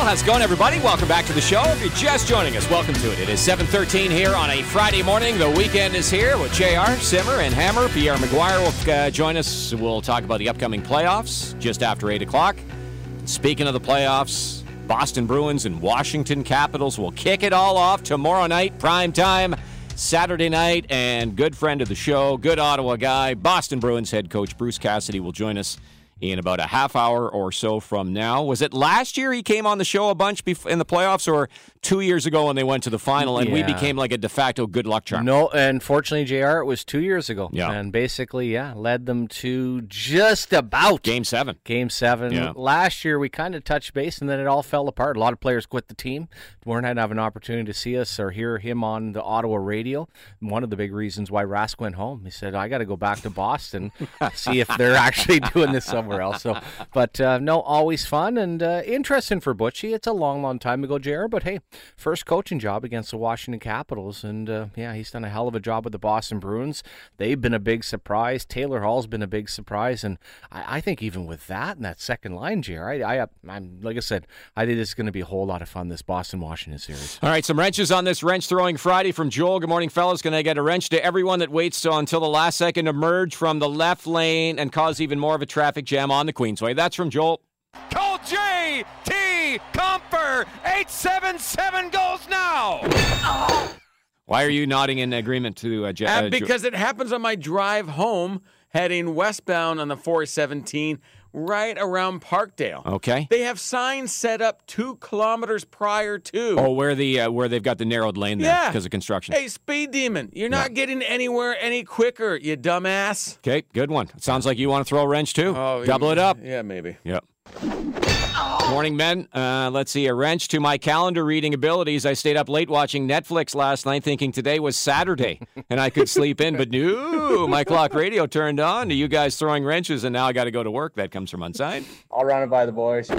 how's it going, everybody? Welcome back to the show. If you're just joining us, welcome to it. It is 7:13 here on a Friday morning. The weekend is here with JR, Simmer, and Hammer. Pierre McGuire will join us. We'll talk about the upcoming playoffs just after 8 o'clock. Speaking of the playoffs, Boston Bruins and Washington Capitals will kick it all off tomorrow night, prime time, Saturday night. And good friend of the show, good Ottawa guy, Boston Bruins head coach Bruce Cassidy will join us in about a half hour or so from now. Was it last year he came on the show a bunch in the playoffs, or 2 years ago when they went to the final and we became like a de facto good luck charm? No, unfortunately, JR, it was 2 years ago. Yeah. And basically, led them to just about Game 7. Game 7. Yeah. Last year, we kind of touched base, and then it all fell apart. A lot of players quit the team. Weren't going to have an opportunity to see us or hear him on the Ottawa radio. One of the big reasons why Rask went home. He said, I got to go back to Boston, see if they're actually doing this somewhere else. So, but no, always fun and interesting for Butchie. It's a long, long time ago, JR, but hey, first coaching job against the Washington Capitals, and he's done a hell of a job with the Boston Bruins. They've been a big surprise. Taylor Hall's been a big surprise, and I think even with that and that second line, JR, I'm like I said, I think it's going to be a whole lot of fun, this Boston-Washington series. All right, some wrenches on this wrench throwing Friday from Joel. Good morning, fellas. Going to get a wrench to everyone that waits until the last second to merge from the left lane and cause even more of a traffic jam on the Queensway. That's from Joel. Call J.T. Comfer. 877 goes now. Why are you nodding in agreement to because it happens on my drive home heading westbound on the 417 right around Parkdale. Okay. They have signs set up 2 kilometers prior to. Oh, where they've got the narrowed lane there because of construction. Hey, Speed Demon, you're not getting anywhere any quicker, you dumbass. Okay, good one. It sounds like you want to throw a wrench too. Oh, Double it up. Yeah, maybe. Yep. Morning, men. Let's see. A wrench to my calendar reading abilities. I stayed up late watching Netflix last night thinking today was Saturday and I could sleep in, but no, my clock radio turned on to you guys throwing wrenches, and now I got to go to work. That comes from Unside. I'll run it by the boys.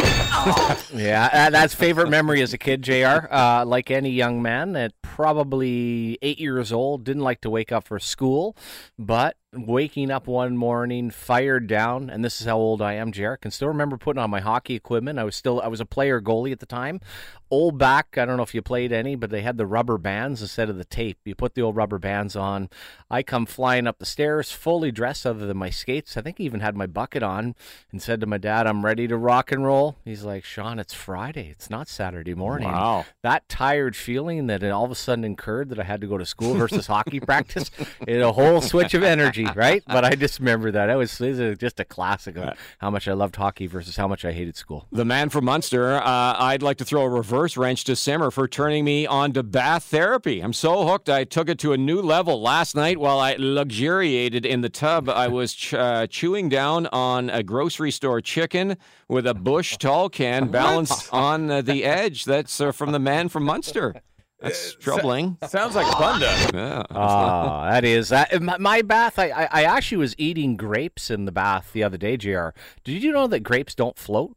Yeah, that's favorite memory as a kid, JR. Like any young man at probably 8 years old, didn't like to wake up for school, but waking up one morning, fired down, and this is how old I am, JR. Can still remember putting on my hockey equipment. I was a player goalie at the time. Old back, I don't know if you played any, but they had the rubber bands instead of the tape. You put the old rubber bands on. I come flying up the stairs, fully dressed other than my skates. I think I even had my bucket on, and said to my dad, I'm ready to rock and roll. He's like, Sean, it's Friday. It's not Saturday morning. Wow. That tired feeling that it all of a sudden incurred that I had to go to school versus hockey practice, it a whole switch of energy, right? But I just remember that. It was just a classic of how much I loved hockey versus how much I hated school. The man from Munster, I'd like to throw a reverse wrench to Simmer for turning me on to bath therapy. I'm so hooked, I took it to a new level. Last night, while I luxuriated in the tub, I was chewing down on a grocery store chicken with a Bush tall can balanced on the edge. That's from the man from Munster. That's troubling. Sounds like fun, though. Yeah. That is. My bath, I actually was eating grapes in the bath the other day, JR. Did you know that grapes don't float?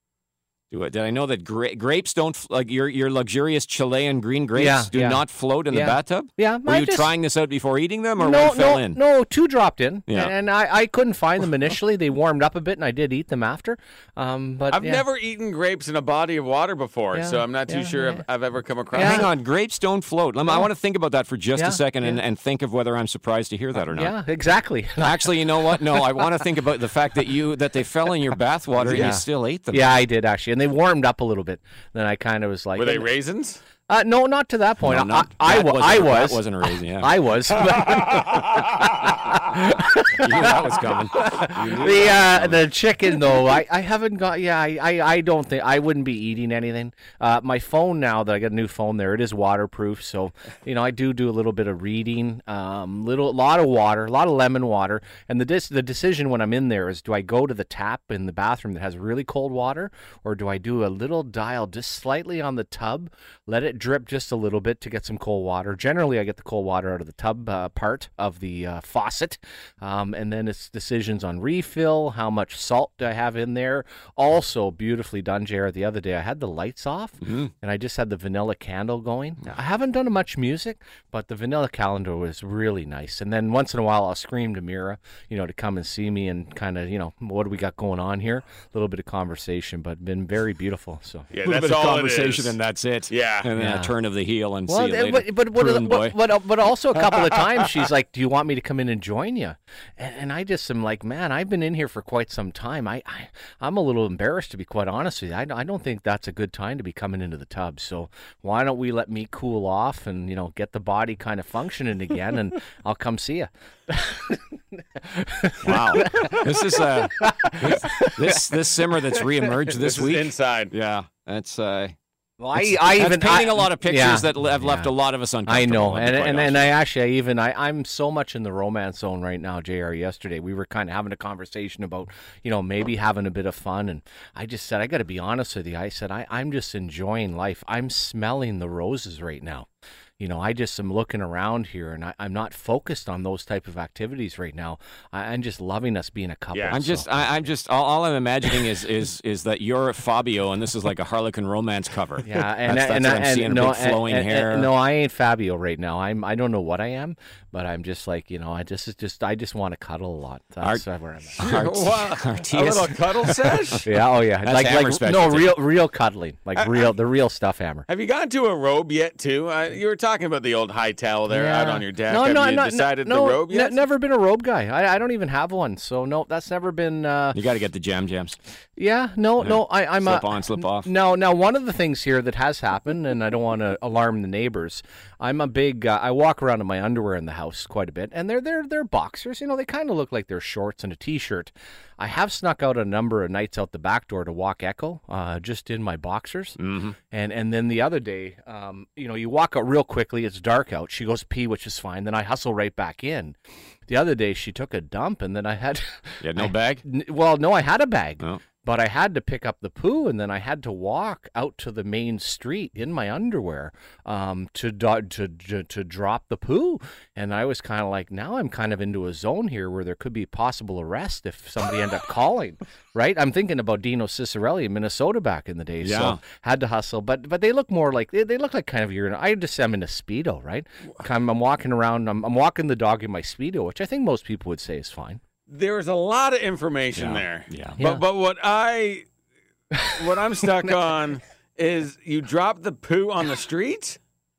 Did I know that grapes don't, like your luxurious Chilean green grapes do not float in the bathtub? Yeah. Were you trying this out before eating them, or one fell in? No, 2 dropped in. Yeah. And I couldn't find them initially. They warmed up a bit, and I did eat them after. But I've never eaten grapes in a body of water before, so I'm not too sure if I've ever come across it. Hang on, grapes don't float. I want to think about that for just a second and think of whether I'm surprised to hear that or not. Yeah, exactly. Actually, you know what? No, I want to think about the fact that they fell in your bath water and you still ate them. Yeah, I did, actually. And they warmed up a little bit. Then I kind of was like... Were they raisins? No, not to that point. No, I was. That wasn't a raisin, yeah. I was. You knew that was coming. The chicken, though, I haven't got... Yeah, I don't think... I wouldn't be eating anything. My phone now, that I got a new phone there, it is waterproof. So, I do a little bit of reading, lot of water, a lot of lemon water. And the decision when I'm in there is, do I go to the tap in the bathroom that has really cold water, or do I do a little dial just slightly on the tub, let it drip just a little bit to get some cold water. Generally, I get the cold water out of the tub part of the faucet, And then it's decisions on refill, how much salt do I have in there. Also beautifully done, JR. The other day I had the lights off and I just had the vanilla candle going. I haven't done much music, but the vanilla calendar was really nice. And then once in a while I'll scream to Mira, to come and see me and kind of, what do we got going on here? A little bit of conversation, but been very beautiful. So Yeah, a little that's bit of all conversation it is. and that's it. Yeah. And then Yeah. a turn of the heel and see you later. But also a couple of times she's like, do you want me to come in and join you? And I just am like, man, I've been in here for quite some time. I'm a little embarrassed, to be quite honest with you. I don't think that's a good time to be coming into the tub. So why don't we let me cool off and, get the body kind of functioning again, and I'll come see you. Wow. This is this simmer that's reemerged this This week. is inside. Yeah, that's Well, that's I even painting a lot of pictures yeah, that have left a lot of us uncomfortable. I know, I'll be quite and honest. I'm so much in the romance zone right now, JR. Yesterday we were kind of having a conversation about, maybe having a bit of fun, and I just said, I got to be honest with you. I said, I'm just enjoying life. I'm smelling the roses right now. I just am looking around here, and I'm not focused on those type of activities right now. I'm just loving us being a couple. Yeah. I'm so. just all I'm imagining is that you're Fabio and this is like a Harlequin romance cover. Yeah, and that's what I'm seeing, no, big flowing hair. no, I ain't Fabio right now. I don't know what I am, but I'm just like, I just want to cuddle a lot. That's where I'm at. A little cuddle sesh? Yeah, oh yeah, That's Hammer's specialty. real cuddling, like the real stuff, Hammer. Have you gotten to a robe yet, too? You were talking about the old high towel there out on your deck. Have you decided the robe yet? Never been a robe guy. I don't even have one, so no, that's never been. You got to get the jams. Yeah, no, I'm Slip on, slip off. Now, one of the things here that has happened, and I don't want to alarm the neighbors. I'm a big. I walk around in my underwear in the house quite a bit, and they're boxers. They kind of look like they're shorts and a t-shirt. I have snuck out a number of nights out the back door to walk Echo, just in my boxers. Mm-hmm. And then the other day, you walk out real quickly. It's dark out. She goes pee, which is fine. Then I hustle right back in. The other day, she took a dump, and then I had. You had no bag? Well, no, I had a bag. Oh. But I had to pick up the poo, and then I had to walk out to the main street in my underwear to drop the poo. And I was kind of like, now I'm kind of into a zone here where there could be possible arrest if somebody ended up calling, right? I'm thinking about Dino Ciccarelli in Minnesota back in the day, so had to hustle. But they look more like they look like kind of I'm in a Speedo, right? I'm walking around, I'm walking the dog in my Speedo, which I think most people would say is fine. There's a lot of information there. Yeah. But what I'm stuck on is you drop the poo on the street?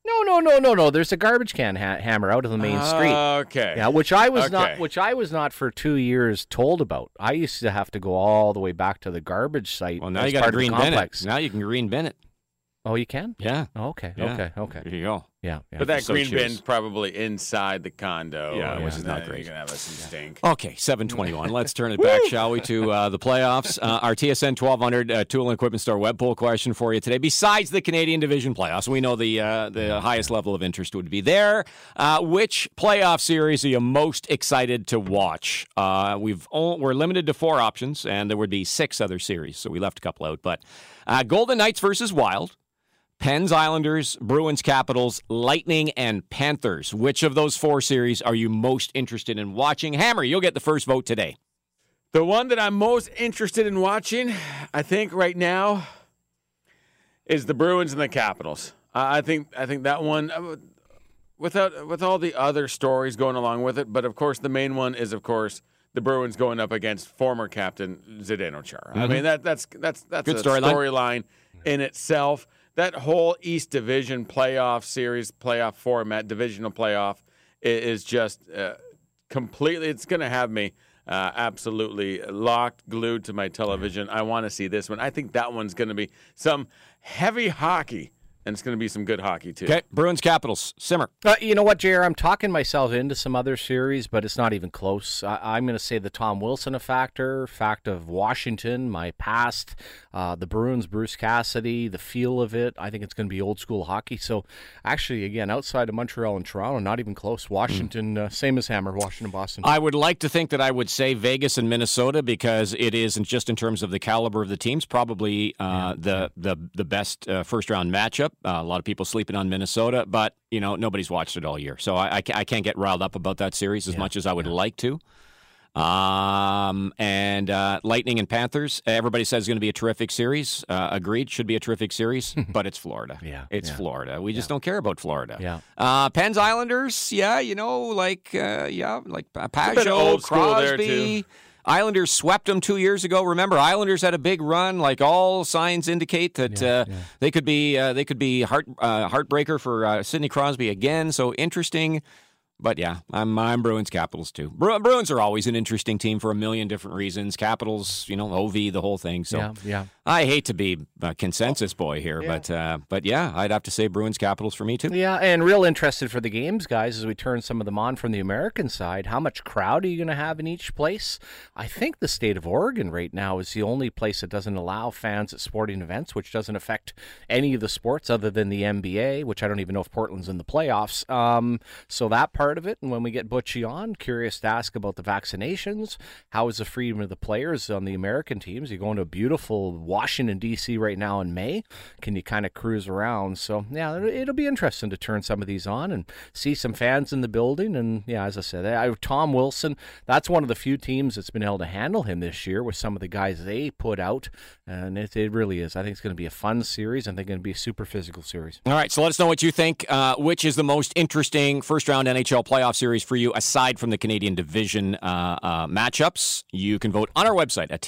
No. There's a garbage can Hammer out of the main street. Okay. Yeah, which I was not for 2 years told about. I used to have to go all the way back to the garbage site. Well, now as you got to part of the green bin it. complex. Now you can green bin it. Oh, you can? Yeah. Oh, okay. Yeah. Okay. There you go. Yeah. But that So green choose. bin's probably inside the condo. Yeah, which is not then great. You're going to have some stink. Okay, 7:21. Let's turn it back, shall we, to the playoffs. Our TSN 1200 Tool and Equipment Store web poll question for you today. Besides the Canadian Division playoffs, we know the highest level of interest would be there. Which playoff series are you most excited to watch? We're limited to 4 options, and there would be 6 other series, so we left a couple out. But Golden Knights versus Wild. Pens, Islanders, Bruins, Capitals, Lightning, and Panthers. Which of those 4 series are you most interested in watching? Hammer, you'll get the first vote today. The one that I'm most interested in watching, I think right now, is the Bruins and the Capitals. I think that one, with all the other stories going along with it, but of course the main one is, of course, the Bruins going up against former captain Zdeno Chara. I mean that's Good a storyline. storyline in itself. That whole East Division playoff series, playoff format, divisional playoff, is just completely. It's going to have me absolutely locked, glued to my television. I want to see this one. I think that one's going to be some heavy hockey. And it's going to be some good hockey, too. Okay, Bruins, Capitals. Simmer. You know what, JR? I'm talking myself into some other series, but it's not even close. I'm going to say the Tom Wilson fact of Washington, my past, the Bruins, Bruce Cassidy, the feel of it. I think it's going to be old school hockey. So, actually, again, outside of Montreal and Toronto, not even close. Washington, same as Hammer, Washington, Boston. I would like to think that I would say Vegas and Minnesota because it isn't just in terms of the caliber of the teams, probably the best first-round matchup. a lot of people sleeping on Minnesota, but nobody's watched it all year, so I can't get riled up about that series as much as I would like to. And Lightning and Panthers, everybody says it's going to be a terrific series. Agreed, should be a terrific series, but it's Florida. It's Florida. We just don't care about Florida. Pens Islanders, like Pajot, Crosby. Islanders swept them 2 years ago. Remember, Islanders had a big run. Like, all signs indicate that they could be heartbreaker for Sidney Crosby again. So interesting. But yeah, I'm Bruins Capitals too. Bruins are always an interesting team for a million different reasons. Capitals, OV, the whole thing. So I hate to be a consensus boy here, but yeah, I'd have to say Bruins Capitals for me too. Yeah, and real interested for the games, guys, as we turn some of them on from the American side. How much crowd are you going to have in each place? I think the state of Oregon right now is the only place that doesn't allow fans at sporting events, which doesn't affect any of the sports other than the NBA, which I don't even know if Portland's in the playoffs. So that part of it, and when we get Butchie on, curious to ask about the vaccinations. How is the freedom of the players on the American teams? You're going to a beautiful Washington, D.C. right now in May. Can you kind of cruise around? So, yeah, it'll be interesting to turn some of these on and see some fans in the building. And, yeah, as I said, Tom Wilson, that's one of the few teams that's been able to handle him this year with some of the guys they put out. And it really is. I think it's going to be a fun series. I think it's going to be a super physical series. All right, so let us know what you think. Which is the most interesting first-round NHL playoff series for you, aside from the Canadian Division matchups? You can vote on our website at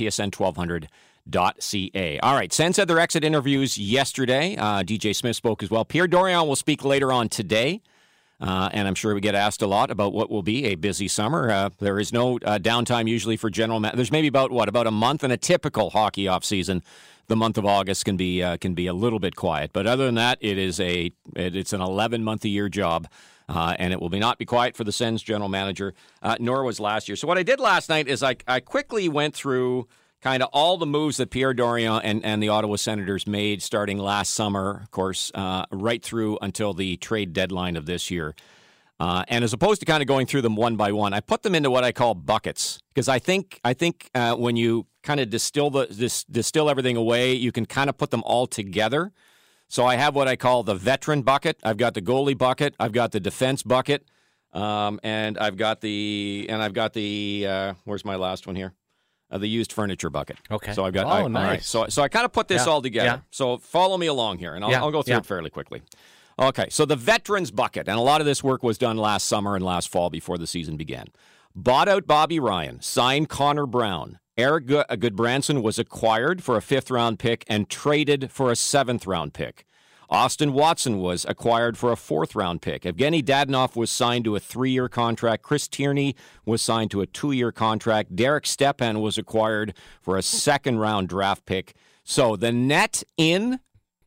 tsn1200.ca. All right, Sens had their exit interviews yesterday. DJ Smith spoke as well. Pierre Dorion will speak later on today. And I'm sure we get asked a lot about what will be a busy summer. There is no downtime usually for general there's maybe about a month in a typical hockey offseason. The month of August can be a little bit quiet, but other than that, it's an 11-month-a-year job, and it will not be quiet for the Sens general manager, nor was last year. So what I did last night is I quickly went through kind of all the moves that Pierre Dorion and the Ottawa Senators made starting last summer, of course, right through until the trade deadline of this year. And as opposed to kind of going through them one by one, I put them into what I call buckets, because I think when you kind of distill everything away, you can kind of put them all together. So I have what I call the veteran bucket. I've got the goalie bucket. I've got the defense bucket, and I've got the where's my last one here? The used furniture bucket. Okay. So I've got. Nice. All right. So I kind of put this all together. Yeah. So follow me along here, and I'll go through it fairly quickly. Okay, so the veterans bucket, and a lot of this work was done last summer and last fall before the season began. Bought out Bobby Ryan, signed Connor Brown. Eric Goodbranson was acquired for a 5th-round pick and traded for a 7th-round pick. Austin Watson was acquired for a 4th-round pick. Evgeny Dadonov was signed to a 3-year contract. Chris Tierney was signed to a 2-year contract. Derek Stepan was acquired for a 2nd-round draft pick. So the net in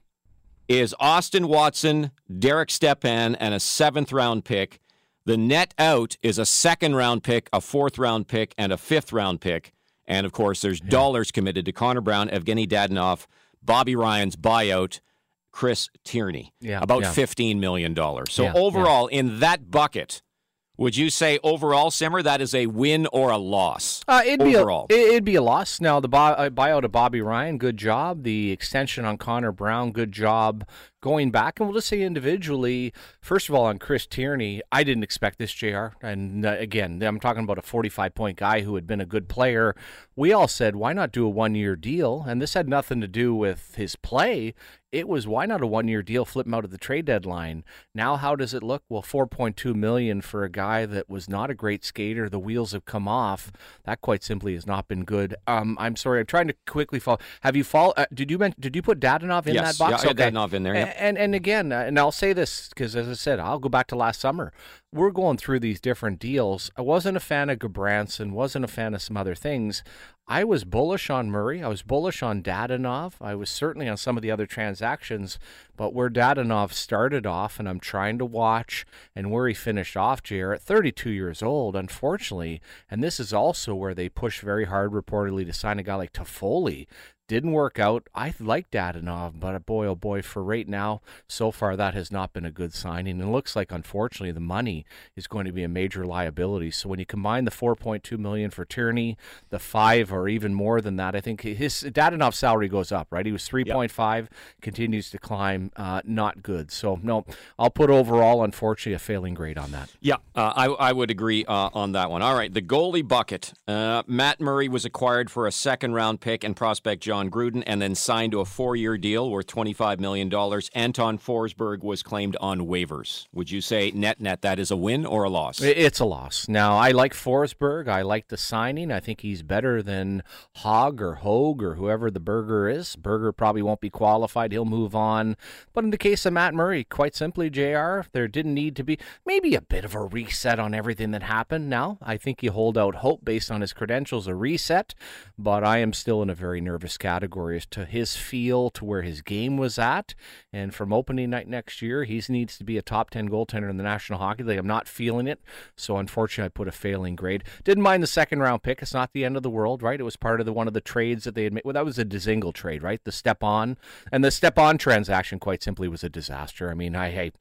is Austin Watson, Derek Stepan, and a 7th-round pick. The net out is a 2nd-round pick, a 4th-round pick, and a 5th-round pick. And, of course, there's dollars committed to Connor Brown, Evgeny Dadonov, Bobby Ryan's buyout, Chris Tierney. About $15 million. So overall, in that bucket, would you say overall, Simmer, that is a win or a loss? It'd be a loss. Now, the buyout of Bobby Ryan, good job. The extension on Connor Brown, good job. Going back, and we'll just say individually, first of all, on Chris Tierney, I didn't expect this, JR. And again, I'm talking about a 45-point guy who had been a good player. We all said, why not do a 1-year deal? And this had nothing to do with his play. It was, why not a 1-year deal, flip him out at the trade deadline? Now, how does it look? Well, $4.2 million for a guy that was not a great skater. The wheels have come off. That quite simply has not been good. I'm sorry, I'm trying to quickly follow. Have you did you put Dadonov in that box? Yes, I had Dadonov in there. Yeah. And again, and I'll say this because, as I said, I'll go back to last summer. We're going through these different deals. I wasn't a fan of Goodbranson, wasn't a fan of some other things. I was bullish on Murray. I was bullish on Dadonov. I was certainly on some of the other transactions. But where Dadonov started off, and I'm trying to watch, and where he finished off, JR, at 32 years old, unfortunately, and this is also where they push very hard, reportedly, to sign a guy like Toffoli. Didn't work out. I like Dadonov, but boy, oh boy, for right now, so far that has not been a good signing. And it looks like, unfortunately, the money is going to be a major liability. So when you combine the $4.2 million for Tierney, the $5 or even more than that, I think his Dadonov's salary goes up, right? He was 3.5, continues to climb, not good. So no, I'll put overall, unfortunately, a failing grade on that. Yeah, I would agree on that one. All right, the goalie bucket. Matt Murray was acquired for a second-round pick and prospect John Gruden, and then signed to a 4-year deal worth $25 million. Anton Forsberg was claimed on waivers. Would you say net that is a win or a loss? It's a loss. Now, I like Forsberg. I like the signing. I think he's better than Hogue or whoever the Burger is. Burger probably won't be qualified. He'll move on. But in the case of Matt Murray, quite simply, JR, there didn't need to be maybe a bit of a reset on everything that happened. Now, I think you hold out hope based on his credentials, a reset, but I am still in a very nervous category as to his feel, to where his game was at. And from opening night next year, he needs to be a top 10 goaltender in the National Hockey League. I'm not feeling it, so unfortunately I put a failing grade. Didn't mind the second round pick. It's not the end of the world, right? It was part of one of the trades that they had made. Well, that was a Dzingel trade, right? The Stepan. And the Stepan transaction, quite simply, was a disaster. I mean,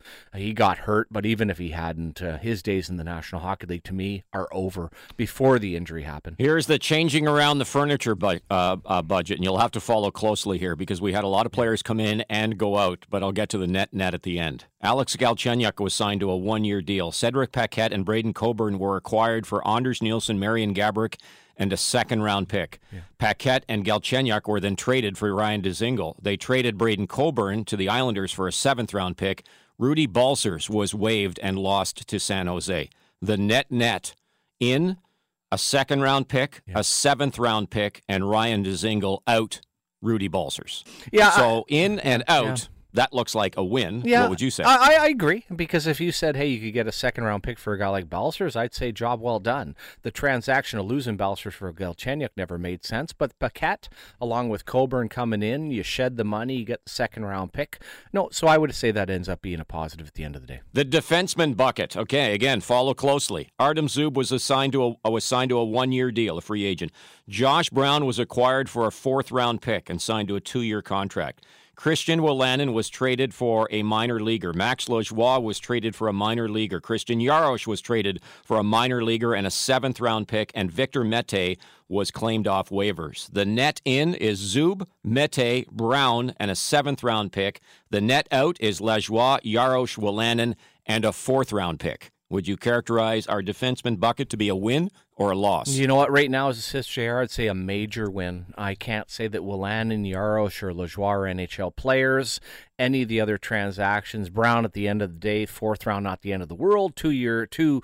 he got hurt, but even if he hadn't, his days in the National Hockey League, to me, are over before the injury happened. Here's the changing around the furniture budget, and you'll have to follow closely here because we had a lot of players come in and go out, but I'll get to the net at the end. Alex Galchenyuk was signed to a 1-year deal. Cedric Paquette and Braden Coburn were acquired for Anders Nielsen, Marian Gaborik, and a second-round pick. Yeah. Paquette and Galchenyuk were then traded for Ryan Dzingel. They traded Braden Coburn to the Islanders for a 7th-round pick. Rudy Balcers was waived and lost to San Jose. The net in a 2nd-round pick, a 7th-round pick, and Ryan Dzingel out, Rudy Balcers. Yeah. So in and out. Yeah. That looks like a win. Yeah, what would you say? I agree, because if you said, hey, you could get a 2nd-round pick for a guy like Balcers, I'd say job well done. The transaction of losing Balcers for Galchenyuk never made sense, but Paquette, along with Coburn coming in, you shed the money, you get the 2nd-round pick. No, so I would say that ends up being a positive at the end of the day. The defenseman bucket. Okay, again, follow closely. Artem Zub was signed to a 1-year deal, a free agent. Josh Brown was acquired for a 4th-round pick and signed to a 2-year contract. Christian Wolanin was traded for a minor leaguer. Max Lajoie was traded for a minor leaguer. Christian Jaros was traded for a minor leaguer and a 7th-round pick, and Victor Mete was claimed off waivers. The net in is Zub, Mete, Brown, and a 7th-round pick. The net out is Lajoie, Jaros, Wolanin, and a 4th-round pick. Would you characterize our defenseman bucket to be a win or a loss? You know what? Right now, as a assist JR, I'd say a major win. I can't say that Wolanin, Jaros, or Lajoie are NHL players. Any of the other transactions, Brown at the end of the day, 4th round, not the end of the world, 2-year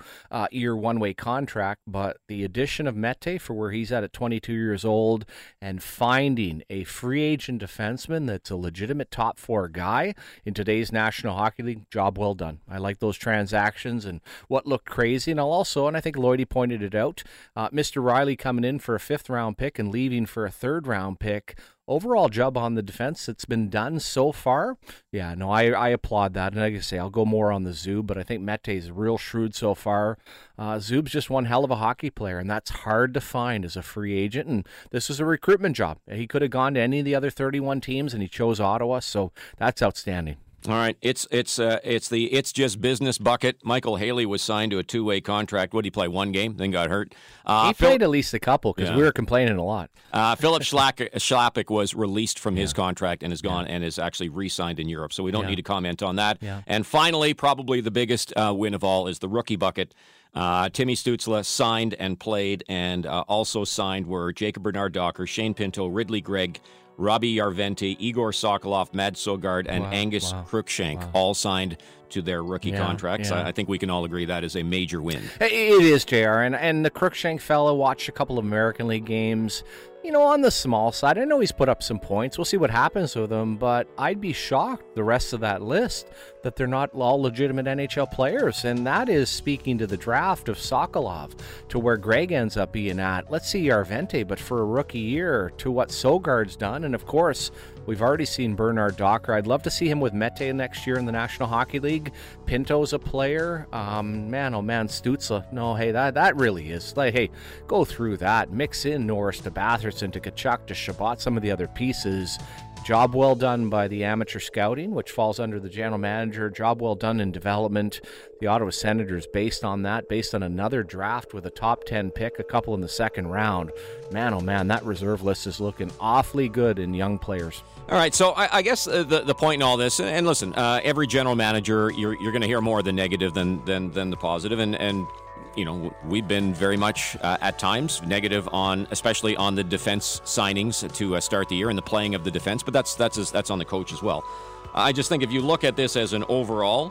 one-way contract. But the addition of Mete for where he's at 22 years old, and finding a free agent defenseman that's a legitimate top 4 guy in today's National Hockey League, job well done. I like those transactions and what looked crazy. And I'll also, and I think Lloydie pointed it out, Mr. Riley coming in for a 5th-round pick and leaving for a 3rd-round pick. Overall job on the defense that's been done so far. Yeah, no, I applaud that. And like I say, I'll go more on the Zub, but I think Mete's real shrewd so far. Zub's just one hell of a hockey player, and that's hard to find as a free agent. And this is a recruitment job. He could have gone to any of the other 31 teams, and he chose Ottawa, so that's outstanding. All right, it's just business bucket. Michael Haley was signed to a 2-way contract. What did he play? 1 game, then got hurt. He played at least a couple because we were complaining a lot. Philip Schlappick was released from his contract and is gone and is actually re-signed in Europe. So we don't need to comment on that. Yeah. And finally, probably the biggest win of all is the rookie bucket. Timmy Stützle signed and played, and also signed were Jacob Bernard-Docker, Shane Pinto, Ridley Gregg, Robbie Yarventi, Igor Sokolov, Mads Søgaard, and Angus Cruikshank all signed to their rookie contracts. I think we can all agree that is a major win. It is, JR. And the Cruikshank fellow watched a couple of American League games. You know, on the small side, I know he's put up some points. We'll see what happens with him, but I'd be shocked, the rest of that list, that they're not all legitimate NHL players. And that is speaking to the draft of Sokolov, to where Greg ends up being at. Let's see Yarvente, but for a rookie year, to what Søgaard's done. And of course, We've already seen Bernard Docker. I'd love to see him with Mete next year in the National Hockey League. Pinto's a player. Man, oh man, Stützle. No, hey, that really is. Like, hey, go through that. Mix in Norris to Batherson to Tkachuk to Shabbat, some of the other pieces. Job well done by the amateur scouting, which falls under the general manager. Job well done in development. The Ottawa Senators, based on that, based on another draft with a top 10 pick, a couple in the second round. Man, oh man, that reserve list is looking awfully good in young players. All right, so I guess the point in all this, and listen, every general manager, you're going to hear more of the negative than the positive, and you know, we've been very much at times negative on, especially on the defense signings to start the year and the playing of the defense. But that's on the coach as well. I just think if you look at this as an overall,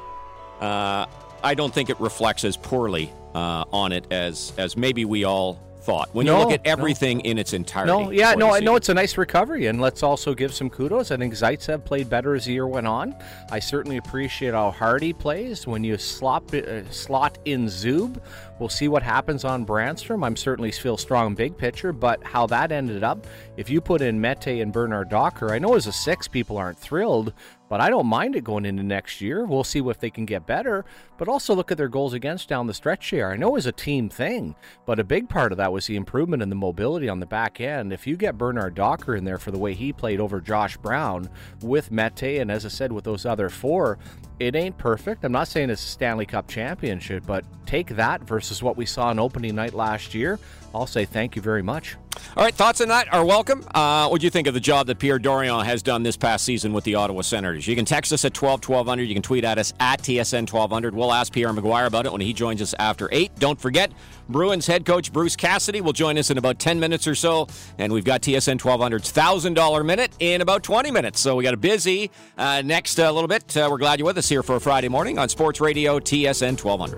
I don't think it reflects as poorly on it as maybe we all thought. When you look at everything in its entirety. I know it's a nice recovery, and let's also give some kudos. I think Zaitsev played better as the year went on. I certainly appreciate how hard he plays. When you slot in Zub, we'll see what happens on Brandstrom. I'm certainly feel strong big picture, but how that ended up, if you put in Mete and Bernard Docker, I know as a 6 people aren't thrilled, but I don't mind it going into next year. We'll see if they can get better, but also look at their goals against down the stretch here. I know it was a team thing, but a big part of that was the improvement in the mobility on the back end. If you get Bernard Docker in there for the way he played over Josh Brown with Mete, and as I said, with those other 4, it ain't perfect. I'm not saying it's a Stanley Cup championship, but take that versus what we saw on opening night last year. I'll say thank you very much. All right, thoughts on that are welcome. What do you think of the job that Pierre Dorion has done this past season with the Ottawa Senators? You can text us at 1200. You can tweet at us at TSN1200. We'll ask Pierre Maguire about it when he joins us after 8. Don't forget, Bruins head coach Bruce Cassidy will join us in about 10 minutes or so, and we've got TSN 1200's $1,000 minute in about 20 minutes. So we got a busy next little bit. We're glad you're with us here for a Friday morning on Sports Radio TSN 1200.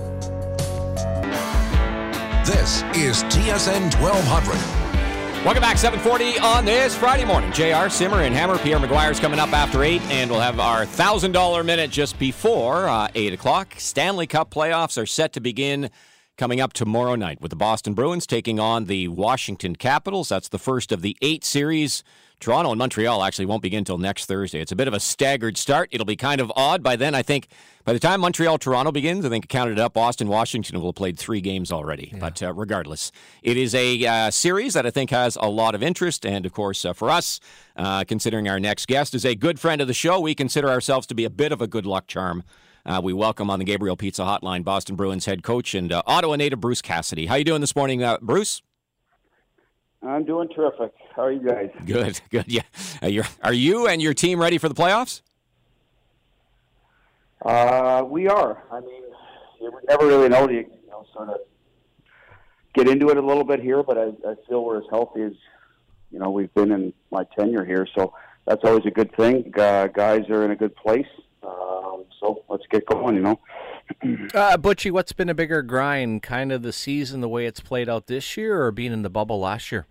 This is TSN 1200. Welcome back, 7:40 on this Friday morning. JR, Simmer, and Hammer. Pierre Maguire's coming up after 8, and we'll have our $1,000 minute just before 8 o'clock. Stanley Cup playoffs are set to begin coming up tomorrow night with the Boston Bruins taking on the Washington Capitals. That's the first of the 8 series. Toronto and Montreal actually won't begin until next Thursday. It's a bit of a staggered start. It'll be kind of odd. By then, I think, by the time Montreal-Toronto begins, I think counted up, Boston-Washington will have played 3 games already. Yeah. But regardless, it is a series that I think has a lot of interest. And, of course, for us, considering our next guest is a good friend of the show, we consider ourselves to be a bit of a good luck charm. We welcome on the Gabriel Pizza Hotline Boston Bruins head coach and Ottawa native Bruce Cassidy. How you doing this morning, Bruce? I'm doing terrific. How are you guys? Good. Yeah. Are you and your team ready for the playoffs? We are. I mean, you never really know. You sort of get into it a little bit here, but I feel we're as healthy as we've been in my tenure here. So that's always a good thing. Guys are in a good place. So let's get going. Butchie, what's been a bigger grind? Kind of the season, the way it's played out this year, or being in the bubble last year?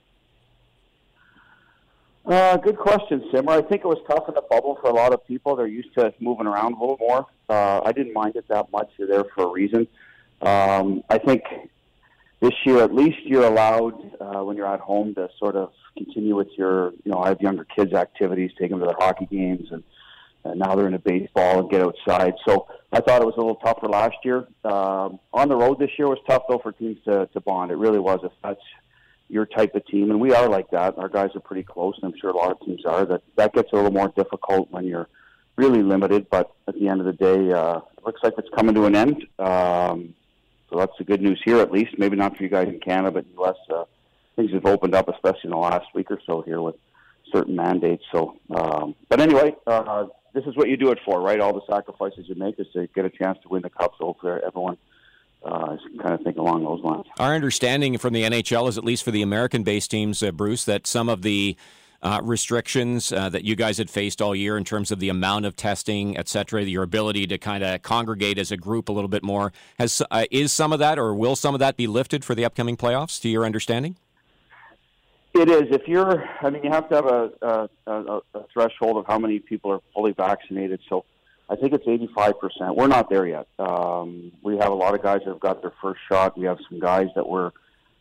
Good question, Simmer. I think it was tough in the bubble for a lot of people. They're used to moving around a little more. I didn't mind it that much. You're there for a reason. I think this year, at least, you're allowed, when you're at home, to sort of continue with your, I have younger kids' activities, take them to their hockey games, and now they're into baseball and get outside. So I thought it was a little tougher last year. On the road this year was tough, though, for teams to bond. It really was. If that's your type of team, and we are like that. Our guys are pretty close, and I'm sure a lot of teams are. That gets a little more difficult when you're really limited, but at the end of the day, it looks like it's coming to an end. So that's the good news here, at least. Maybe not for you guys in Canada, but in the U.S., things have opened up, especially in the last week or so here with certain mandates. So, but anyway, this is what you do it for, right? All the sacrifices you make is to get a chance to win the Cup. So hopefully everyone kind of think along those lines. Our understanding from the NHL is, at least for the American-based teams, Bruce, that some of the restrictions that you guys had faced all year in terms of the amount of testing, et cetera, your ability to kind of congregate as a group a little bit more, is some of that, or will some of that be lifted for the upcoming playoffs, to your understanding? It is. You have to have a threshold of how many people are fully vaccinated. So I think it's 85%. We're not there yet. We have a lot of guys that have got their first shot. We have some guys that were,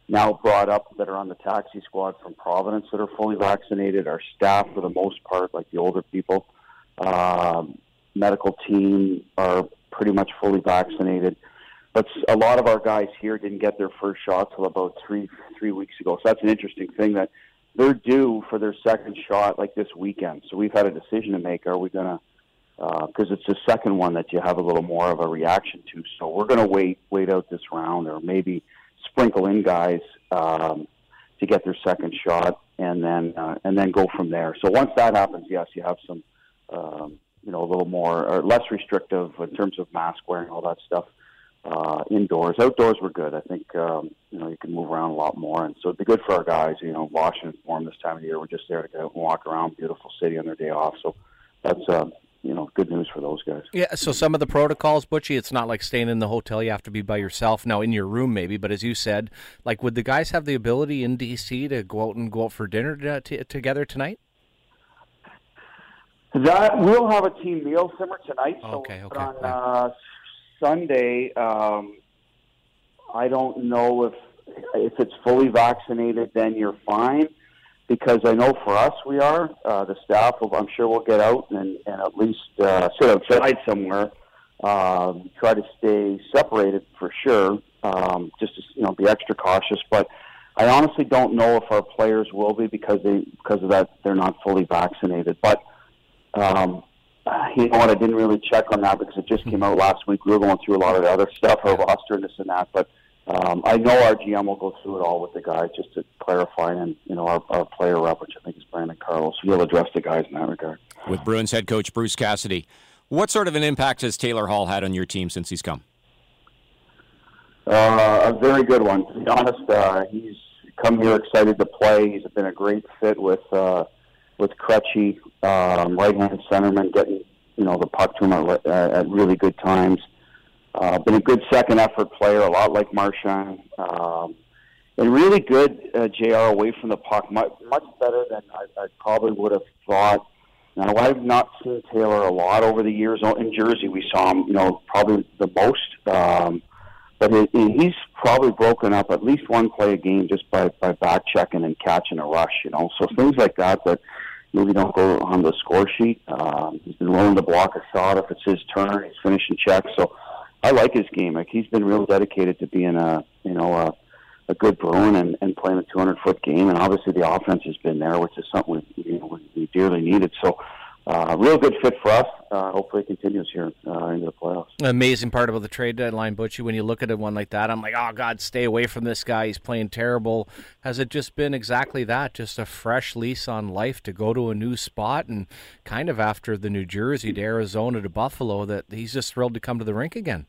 now brought up that are on the taxi squad from Providence that are fully vaccinated. Our staff, for the most part, like the older people, medical team are pretty much fully vaccinated. But a lot of our guys here didn't get their first shot till about three weeks ago. So that's an interesting thing, that they're due for their second shot like this weekend. So we've had a decision to make. Are we going to, because it's the second one that you have a little more of a reaction to. So we're going to wait out this round, or maybe sprinkle in guys to get their second shot, and then go from there. So once that happens, yes, you have some, a little more or less restrictive in terms of mask wearing, all that stuff. Indoors, outdoors, we're good. I think you can move around a lot more, and so it'd be good for our guys. Washington's warm this time of year. We're just there to go out and walk around, beautiful city on their day off. So that's good news for those guys. Yeah. So some of the protocols, Butchie, it's not like staying in the hotel. You have to be by yourself now in your room, maybe. But as you said, like, would the guys have the ability in DC to go out for dinner together tonight? That we'll have a team meal Simmer tonight. So Okay. on Sunday, I don't know if it's fully vaccinated, then you're fine, because I know for us we are. The staff, I'm sure, will get out and at least sit outside somewhere, try to stay separated for sure, just to be extra cautious. But I honestly don't know if our players will be because of that they're not fully vaccinated. But you know what? I didn't really check on that because it just came out last week. We were going through a lot of the other stuff, our roster and this and that. But I know our GM will go through it all with the guys just to clarify. And, our player rep, which I think is Brandon Carlos, he'll address the guys in that regard. With Bruins head coach Bruce Cassidy, what sort of an impact has Taylor Hall had on your team since he's come? A very good one. To be honest, he's come here excited to play. He's been a great fit with Krejci, right-hand centerman, getting the puck to him at really good times. Been a good second-effort player, a lot like Marchand. And really good, JR, away from the puck, much better than I probably would have thought. Now, I've not seen Taylor a lot over the years. In Jersey, we saw him, probably the most. But he's probably broken up at least one play a game just by back-checking and catching a rush, So things like that maybe don't go on the score sheet. He's been willing to block a shot if it's his turn. He's finishing checks. So I like his game. Like, he's been real dedicated to being a good Bruin and playing a 200-foot game. And obviously the offense has been there, which is something we dearly needed. So real good fit for us. Hopefully it continues here into the playoffs. Amazing part about the trade deadline, Butchie, when you look at one like that, I'm like, oh, God, stay away from this guy. He's playing terrible. Has it just been exactly that, just a fresh lease on life to go to a new spot, and kind of after the New Jersey to Arizona to Buffalo, that he's just thrilled to come to the rink again?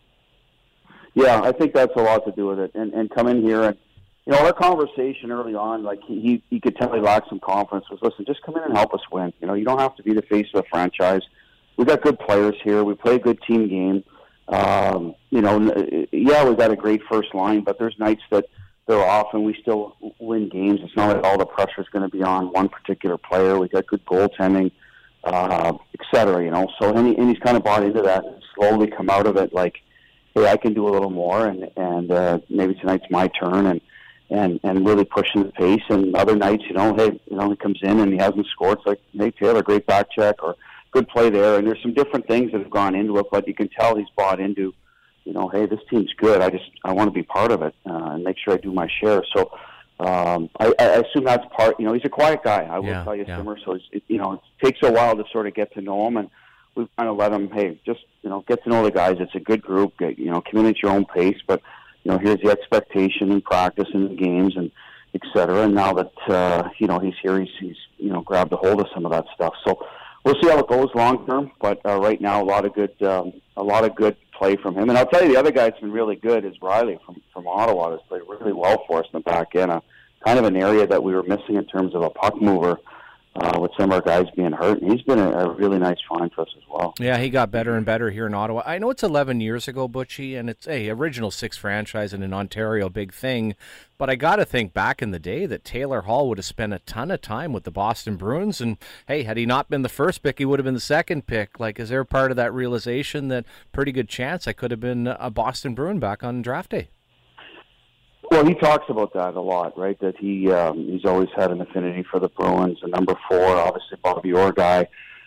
Yeah, I think that's a lot to do with it. And come in here and, our conversation early on, like he could tell he lacked some confidence, was, listen, just come in and help us win. You don't have to be the face of the franchise. We've got good players here. We play a good team game. We got a great first line, but there's nights that they're off and we still win games. It's not like all the pressure is going to be on one particular player. We got good goaltending, et cetera, So, and he's kind of bought into that and slowly come out of it like, hey, I can do a little more, and maybe tonight's my turn, and really pushing the pace. And other nights, he comes in and he hasn't scored. It's like, hey, Taylor, great back check or good play there. And there's some different things that have gone into it, but you can tell he's bought into, hey, this team's good. I want to be part of it and make sure I do my share. So I assume that's part. He's a quiet guy. I will tell you, Simmer. So it takes a while to sort of get to know him, and we've kind of let him, hey, just get to know the guys. It's a good group. Come in at your own pace, but here's the expectation in practice and in games and et cetera. And now that he's here, he's grabbed a hold of some of that stuff. So we'll see how it goes long term. But right now, a lot of good play from him. And I'll tell you, the other guy that's been really good is Riley from Ottawa. Has played really well for us in the back end. Kind of an area that we were missing in terms of a puck mover. With some of our guys being hurt. And he's been a really nice find for us as well. Yeah, he got better and better here in Ottawa. I know it's 11 years ago, Butchie, and it's original Six franchise and in Ontario, big thing. But I got to think back in the day that Taylor Hall would have spent a ton of time with the Boston Bruins. And, hey, had he not been the first pick, he would have been the second pick. Like, is there part of that realization that pretty good chance I could have been a Boston Bruin back on draft day? Well, he talks about that a lot, right? That he's always had an affinity for the Bruins. And number 4, obviously Bobby Orr guy,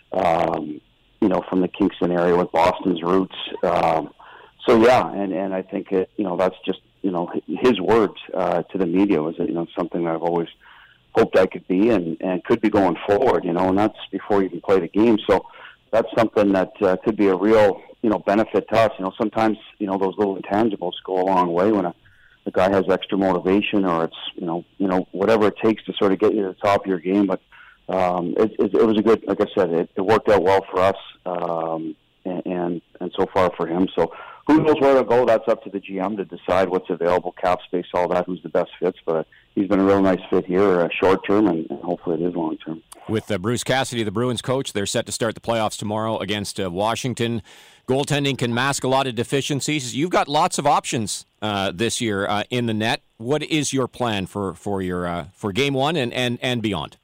from the Kingston area with Boston's roots. So yeah, and I think that's just his words to the media was something that I've always hoped I could be and could be going forward. And that's before you even play the game. So that's something that could be a real benefit to us. Sometimes those little intangibles go a long way when a guy has extra motivation, or it's whatever it takes to sort of get you to the top of your game. But it was a good, like I said, it worked out well for us, and so far for him. So who knows where to go? That's up to the GM to decide what's available, cap space, all that, who's the best fits. But he's been a real nice fit here, short term, and hopefully it is long term. With Bruce Cassidy, the Bruins coach, they're set to start the playoffs tomorrow against Washington. Goaltending can mask a lot of deficiencies. You've got lots of options this year in the net. What is your plan for Game 1 and beyond?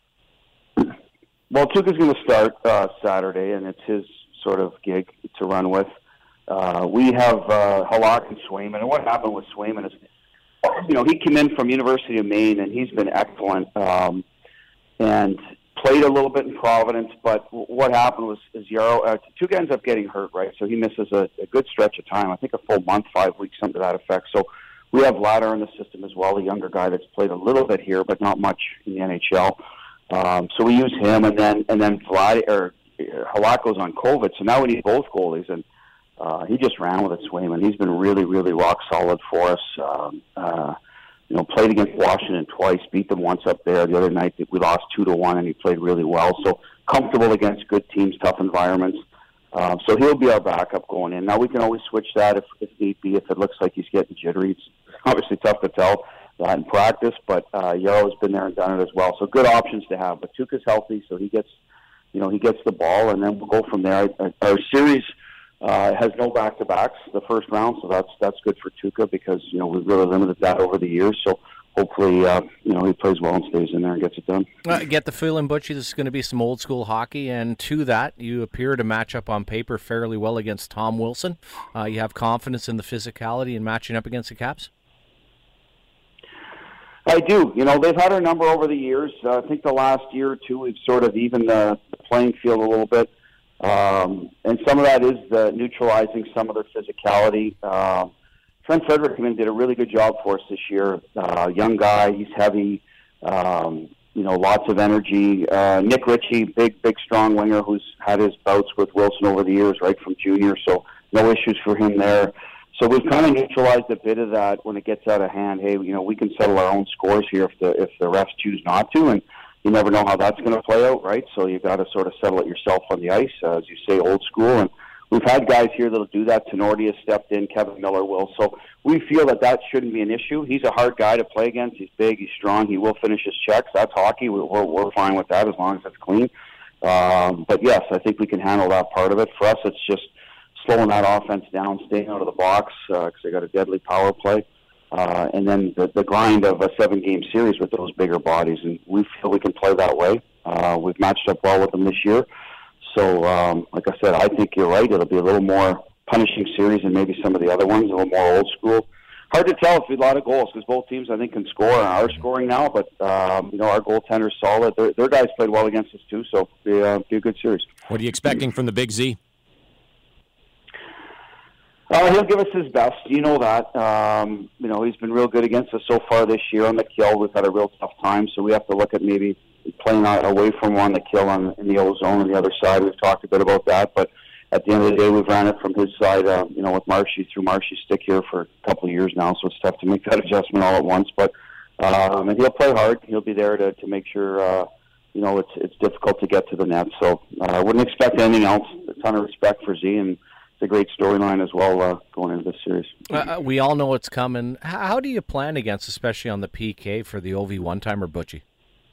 Well, Tuukka's going to start Saturday, and it's his sort of gig to run with. We have Halak and Swayman, and what happened with Swayman is, he came in from University of Maine, and he's been excellent, and played a little bit in Providence, but what happened was Tuukka ends up getting hurt, right? So he misses a good stretch of time, I think a full month, 5 weeks, something to that effect. So we have Ladder in the system as well, a younger guy that's played a little bit here, but not much in the NHL. So we use him, and then Halak goes on COVID, so now we need both goalies, and he just ran with it, Swayman. He's been really, really rock solid for us. Played against Washington twice, beat them once up there. The other night we lost 2-1, and he played really well. So comfortable against good teams, tough environments. So he'll be our backup going in. Now we can always switch that if need be, if it looks like he's getting jittery. It's obviously tough to tell that in practice, but Yaro's been there and done it as well. So good options to have. But Tuukka's healthy, so he gets the ball, and then we'll go from there. Our series has no back-to-backs the first round, so that's good for Tuukka because we've really limited that over the years. So hopefully he plays well and stays in there and gets it done. Get the feeling, Butchie, this is going to be some old school hockey, and to that you appear to match up on paper fairly well against Tom Wilson. You have confidence in the physicality and matching up against the Caps? I do. They've had our number over the years. I think the last year or two we've sort of evened the playing field a little bit. And some of that is neutralizing some of their physicality. Trent Frederick did a really good job for us this year. Young guy, he's heavy, lots of energy. Nick Ritchie, big, strong winger who's had his bouts with Wilson over the years, right from junior, so no issues for him there. So we've kind of neutralized a bit of that when it gets out of hand. Hey, we can settle our own scores here if the refs choose not to, and you never know how that's going to play out, right? So you've got to sort of settle it yourself on the ice, as you say, old school. And we've had guys here that'll do that. Tenorti has stepped in. Kevin Miller will. So we feel that shouldn't be an issue. He's a hard guy to play against. He's big. He's strong. He will finish his checks. That's hockey. We're fine with that as long as it's clean. But, yes, I think we can handle that part of it. For us, it's just slowing that offense down, staying out of the box because they got a deadly power play. And then the grind of a 7-game series with those bigger bodies, and we feel we can play that way. We've matched up well with them this year. So, like I said, I think you're right. It'll be a little more punishing series than maybe some of the other ones, a little more old school. Hard to tell if we have a lot of goals because both teams, I think, can score and are scoring now. But, our goaltender's solid. Their guys played well against us, too, so it'll be a good series. What are you expecting from the Big Z? He'll give us his best. You know that. He's been real good against us so far this year on the kill. We've had a real tough time, so we have to look at maybe playing away from on the kill in the O-zone on the other side. We've talked a bit about that, but at the end of the day, we've ran it from his side, with Marshy through Marshy's stick here for a couple of years now, so it's tough to make that adjustment all at once. But and he'll play hard. He'll be there to make sure, it's difficult to get to the net. So I wouldn't expect anything else. A ton of respect for Z, and it's a great storyline as well going into this series. We all know it's coming. How do you plan against, especially on the PK for the OV one-timer, Butchie?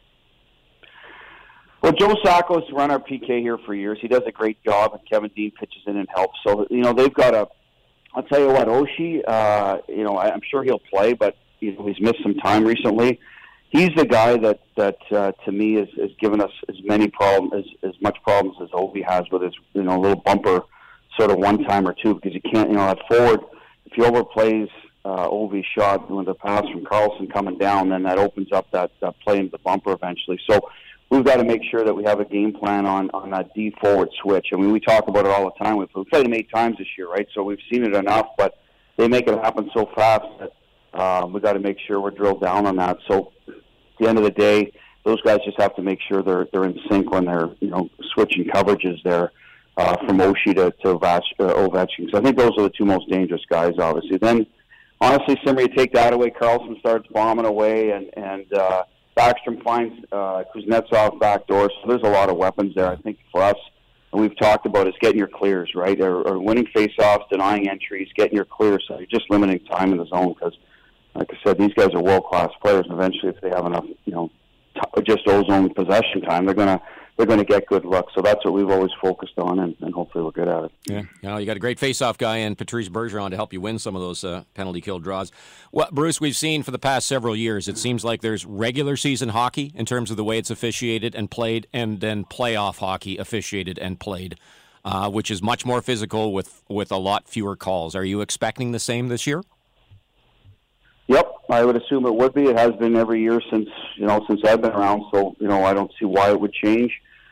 Well, Joe Sacco's run our PK here for years. He does a great job, and Kevin Dean pitches in and helps. So, they've got I'll tell you what, Oshie, I'm sure he'll play, but he's missed some time recently. He's the guy that to me has given us as much problems as Ovi has with his little bumper sort of one time or two, because you can't, that forward, if he overplays Ovi shot with a pass from Carlson coming down, then that opens up that play into the bumper eventually. So we've got to make sure that we have a game plan on that D forward switch. I mean, we talk about it all the time. We've played them 8 times this year, right? So we've seen it enough, but they make it happen so fast that we've got to make sure we're drilled down on that. So at the end of the day, those guys just have to make sure they're in sync when they're switching coverages there from Oshie to Ovechkin. So I think those are the 2 most dangerous guys, obviously. Then, honestly, Simmer, you take that away, Carlson starts bombing away, and Backstrom finds Kuznetsov back door. So there's a lot of weapons there. I think for us, and we've talked about, is getting your clears, right? Or winning faceoffs, denying entries, getting your clears. So you're just limiting time in the zone because, like I said, these guys are world-class players, and eventually if they have enough, just ozone possession time, they're going to get good looks. So that's what we've always focused on, and hopefully we're good at it. Yeah, you got a great face-off guy in Patrice Bergeron to help you win some of those penalty kill draws. Well, Bruce, we've seen for the past several years, it seems like there's regular season hockey in terms of the way it's officiated and played, and then playoff hockey officiated and played, which is much more physical with a lot fewer calls. Are you expecting the same this year? Yep, I would assume it would be. It has been every year since I've been around. So I don't see why it would change.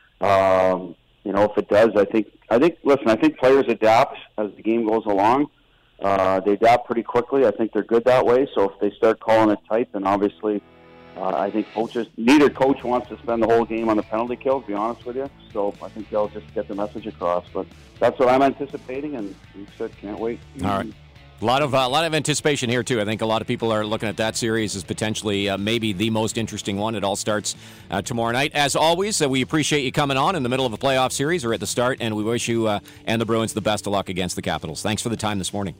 If it does, I think players adapt as the game goes along. They adapt pretty quickly. I think they're good that way. So if they start calling it tight, then obviously, I think neither coach wants to spend the whole game on the penalty kill, to be honest with you. So I think they'll just get the message across. But that's what I'm anticipating, and we said can't wait. All right. A lot of anticipation here, too. I think a lot of people are looking at that series as potentially maybe the most interesting one. It all starts tomorrow night. As always, we appreciate you coming on in the middle of a playoff series or at the start, and we wish you and the Bruins the best of luck against the Capitals. Thanks for the time this morning.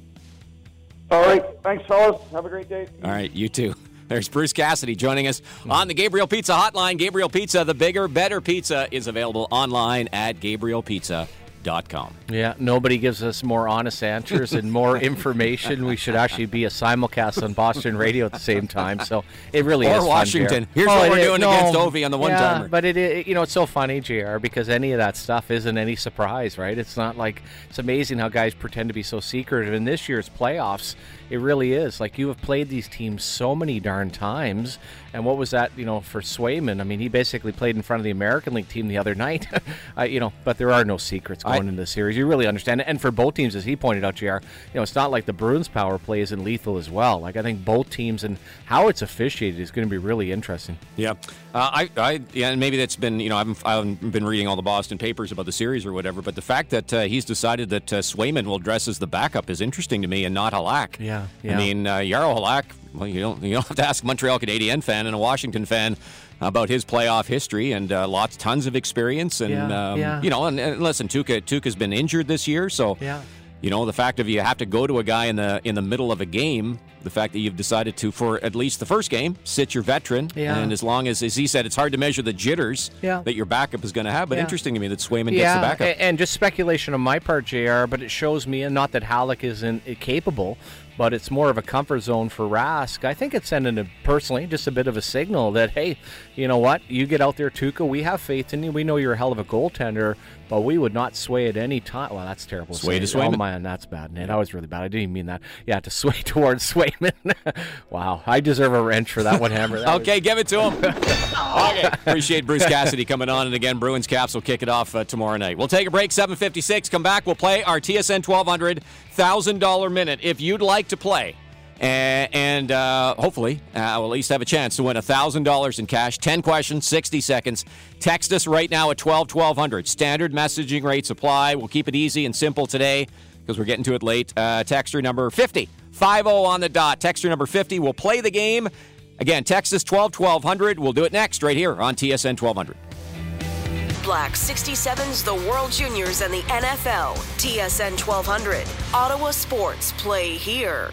All right. Thanks, fellas. Have a great day. All right. You too. There's Bruce Cassidy joining us on the Gabriel Pizza Hotline. Gabriel Pizza, the bigger, better pizza, is available online at GabrielPizza.com. Yeah, nobody gives us more honest answers and more information. We should actually be a simulcast on Boston radio at the same time. So it really is fun, Washington. Here's what we're doing against Ovi on the one-timer. But it's so funny, JR, because any of that stuff isn't any surprise, right? It's not like, it's amazing how guys pretend to be so secretive. In this year's playoffs, it really is. Like, you have played these teams so many darn times. And what was that, for Swayman? I mean, he basically played in front of the American League team the other night. But there are no secrets going into the series. You really understand it. And for both teams, as he pointed out, JR, it's not like the Bruins' power play isn't lethal as well. Like, I think both teams and how it's officiated is going to be really interesting. Yeah. And maybe that's been, I haven't been reading all the Boston papers about the series or whatever, but the fact that he's decided that Swayman will dress as the backup is interesting to me, and not Halak. Yeah. I mean, Jaro Halak, well, you don't have to ask a Montreal Canadiens fan and a Washington fan about his playoff history, and tons of experience, and and listen, Tuukka's been injured this year, so the fact of you have to go to a guy in the middle of a game, the fact that you've decided to, for at least the first game, sit your veteran, and as long as he said, it's hard to measure the jitters that your backup is going to have, but interesting to me that Swayman gets the backup. And just speculation on my part, JR, but it shows me, and not that Halak isn't capable, but it's more of a comfort zone for Rask. I think it's sending personally just a bit of a signal that, hey, you know what? You get out there, Tuukka. We have faith in you. We know you're a hell of a goaltender, but we would not sway at any time. Well, that's terrible. Sway to Swayman. Oh, man, that's bad. That was really bad. I didn't even mean that. Yeah, to sway towards Swayman. Wow. I deserve a wrench for that one, Hammer. Okay, give it to him. Okay. Appreciate Bruce Cassidy coming on. And again, Bruins Caps will kick it off tomorrow night. We'll take a break, 7:56. Come back. We'll play our TSN 1200 $1,000 minute. If you'd like to play, and hopefully we'll at least have a chance to win $1,000 in cash. 10 questions, 60 seconds. Text us right now at 1200. Standard messaging rates apply. We'll keep it easy and simple today because we're getting to it late. Texter number 50 on the dot. Texter number 50. We'll play the game. Again, text us 1200. We'll do it next right here on TSN 1200. Black 67's the World Juniors and the NFL. TSN 1200. Ottawa Sports play here.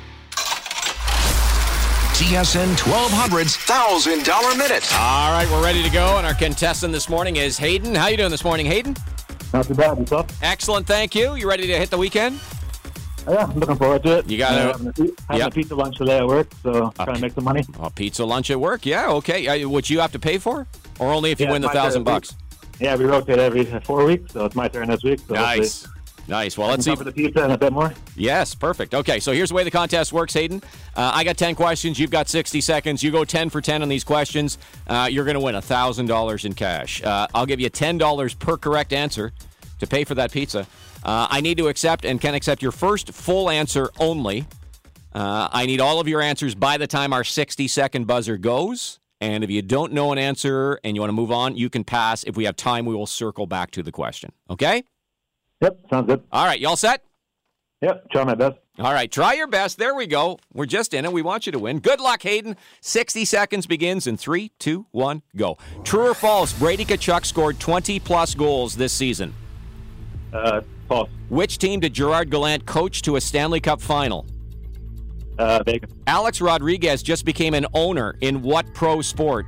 TSN 1200's $1,000 minute. All right, we're ready to go, and our contestant this morning is Hayden. How you doing this morning, Hayden? Not too bad, yourself? Excellent, thank you. You ready to hit the weekend? Yeah, I'm looking forward to it. You got having a pizza lunch today at work, so trying to make some money. Oh, pizza lunch at work? Yeah, okay. Which you have to pay for, or only if you win the $1,000 bucks? Yeah, we rotate every 4 weeks, so it's my turn this week. So nice. Nice. Well, let's see. For the pizza and a bit more. Yes, perfect. Okay, so here's the way the contest works, Hayden. I got 10 questions. You've got 60 seconds. You go 10 for 10 on these questions. You're going to win $1,000 in cash. I'll give you $10 per correct answer to pay for that pizza. I need to accept and can accept your first full answer only. I need all of your answers by the time our 60-second buzzer goes. And if you don't know an answer and you want to move on, you can pass. If we have time, we will circle back to the question. Okay? Yep, sounds good. All right, you all set? Yep, try my best. All right, try your best. There we go. We're just in it. We want you to win. Good luck, Hayden. 60 seconds begins in 3, 2, 1, go. True or false, Brady Tkachuk scored 20-plus goals this season? False. Which team did Gerard Gallant coach to a Stanley Cup final? Vegas. Alex Rodriguez just became an owner in what pro sport?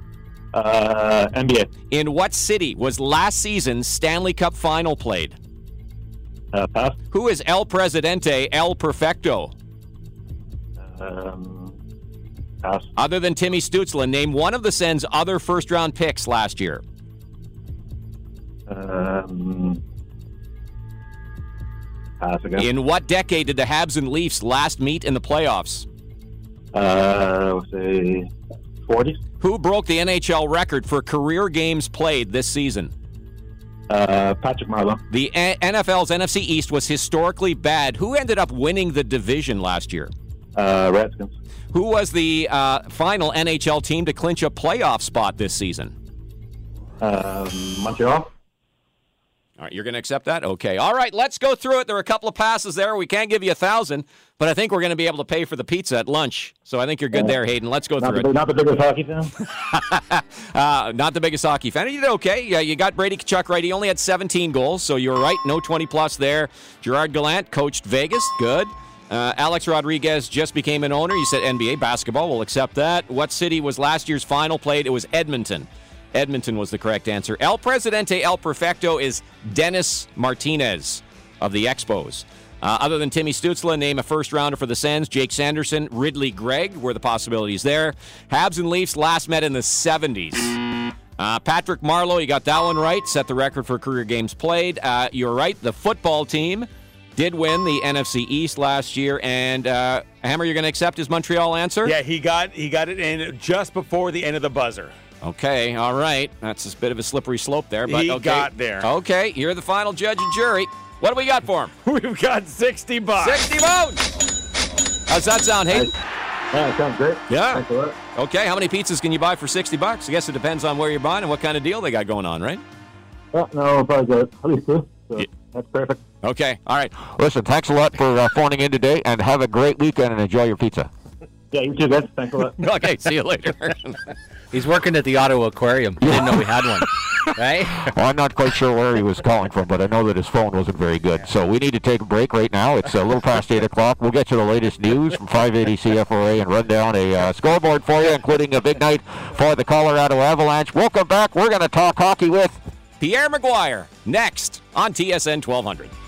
NBA. In what city was last season's Stanley Cup final played? Pass. Who is El Presidente El Perfecto? Pass. Other than Timmy Stützle, name one of the Sens' other first-round picks last year. Pass again. In what decade did the Habs and Leafs last meet in the playoffs? We'll say 40s. Who broke the NHL record for career games played this season? Patrick Marleau. The NFL's NFC East was historically bad. Who ended up winning the division last year? Redskins. Who was the final NHL team to clinch a playoff spot this season? Montreal. All right, you're going to accept that? Okay. All right, let's go through it. There are a couple of passes there. We can't give you $1,000, but I think we're going to be able to pay for the pizza at lunch. So I think you're good there, Hayden. Let's go through it. Not the biggest hockey fan? Not the biggest hockey fan. You did okay. Yeah, you got Brady Tkachuk right. He only had 17 goals, so you were right. No 20-plus there. Gerard Gallant coached Vegas. Good. Alex Rodriguez just became an owner. You said NBA basketball. We'll accept that. What city was last year's final played? It was Edmonton. Edmonton was the correct answer. El Presidente El Perfecto is Dennis Martinez of the Expos. Other than Timmy Stützle, name a first-rounder for the Sens. Jake Sanderson, Ridley Gregg were the possibilities there. Habs and Leafs last met in the 70s. Patrick Marleau, you got that one right. Set the record for career games played. You're right. The football team did win the NFC East last year. And Hammer, you're going to accept his Montreal answer? Yeah, he got it in just before the end of the buzzer. Okay, all right. That's a bit of a slippery slope there. But he okay. got there. Okay, you're the final judge and jury. What do we got for him? We've got $60. 60 bones! How's that sound, Hayden? Yeah, it sounds great. Yeah. Thanks a lot. Okay, how many pizzas can you buy for $60? I guess it depends on where you're buying and what kind of deal they got going on, right? Well, no, probably at least 2. So Yeah. That's perfect. Okay, all right. Listen, thanks a lot for phoning in today, and have a great weekend and enjoy your pizza. Yeah, you too, guys. Thanks a lot. Okay, see you later. He's working at the Ottawa Aquarium. Didn't know we had one. Right? Well, I'm not quite sure where he was calling from, but I know that his phone wasn't very good. So we need to take a break right now. It's a little past 8 o'clock. We'll get you the latest news from 580 CFRA and run down a scoreboard for you, including a big night for the Colorado Avalanche. We'll come back. We're going to talk hockey with Pierre McGuire, next on TSN 1200.